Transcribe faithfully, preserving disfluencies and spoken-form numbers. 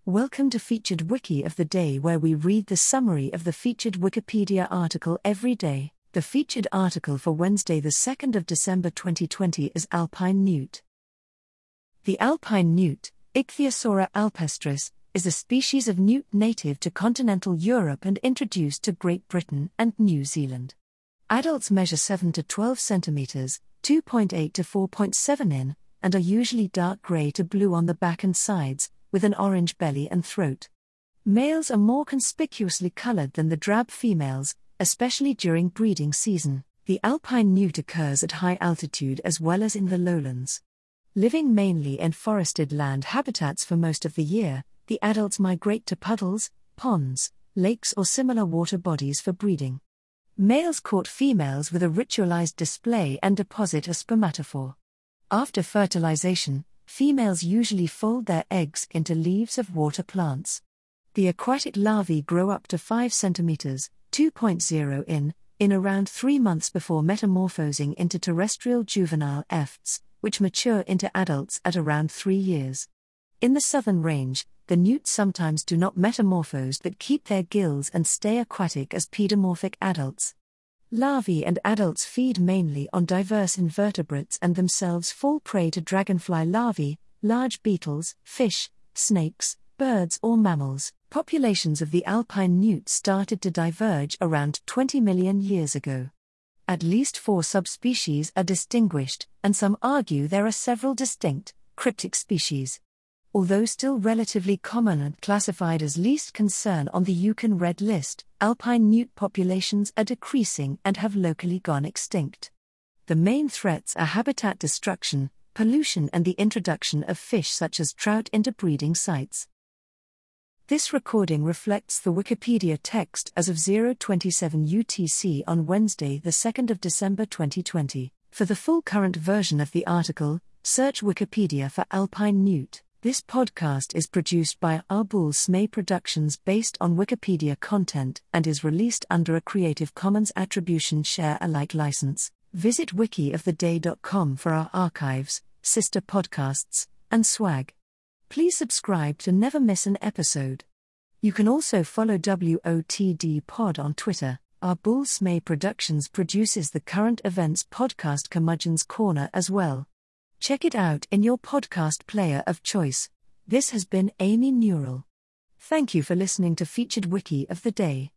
Welcome to Featured Wiki of the Day, where we read the summary of the featured Wikipedia article every day. The featured article for Wednesday, the second of December twenty twenty is Alpine Newt. The alpine newt, Ichthyosaura alpestris, is a species of newt native to continental Europe and introduced to Great Britain and New Zealand. Adults measure seven to twelve centimeters, two point eight to four point seven in, and are usually dark gray to blue on the back and sides, with an orange belly and throat. Males are more conspicuously colored than the drab females, especially during breeding season. The alpine newt occurs at high altitude as well as in the lowlands. Living mainly in forested land habitats for most of the year, the adults migrate to puddles, ponds, lakes or similar water bodies for breeding. Males court females with a ritualized display and deposit a spermatophore. After fertilization, females usually fold their eggs into leaves of water plants. The aquatic larvae grow up to five centimeters, two point zero in, in around three months before metamorphosing into terrestrial juvenile efts, which mature into adults at around three years. In the southern range, the newts sometimes do not metamorphose but keep their gills and stay aquatic as pedomorphic adults. Larvae and adults feed mainly on diverse invertebrates and themselves fall prey to dragonfly larvae, large beetles, fish, snakes, birds or mammals. Populations of the alpine newt started to diverge around twenty million years ago. At least four subspecies are distinguished, and some argue there are several distinct, cryptic species. Although still relatively common and classified as least concern on the U K Red List, alpine newt populations are decreasing and have locally gone extinct. The main threats are habitat destruction, pollution and the introduction of fish such as trout into breeding sites. This recording reflects the Wikipedia text as of zero twenty-seven U T C on Wednesday, the second of December twenty twenty. For the full current version of the article, search Wikipedia for alpine newt. This podcast is produced by Arbul Smay Productions based on Wikipedia content and is released under a Creative Commons Attribution Share Alike license. Visit wiki of the day dot com for our archives, sister podcasts, and swag. Please subscribe to never miss an episode. You can also follow W O T D Pod on Twitter. Arbul Smay Productions produces the current events podcast Curmudgeon's Corner as well. Check it out in your podcast player of choice. This has been Amy Newell. Thank you for listening to Featured Wiki of the Day.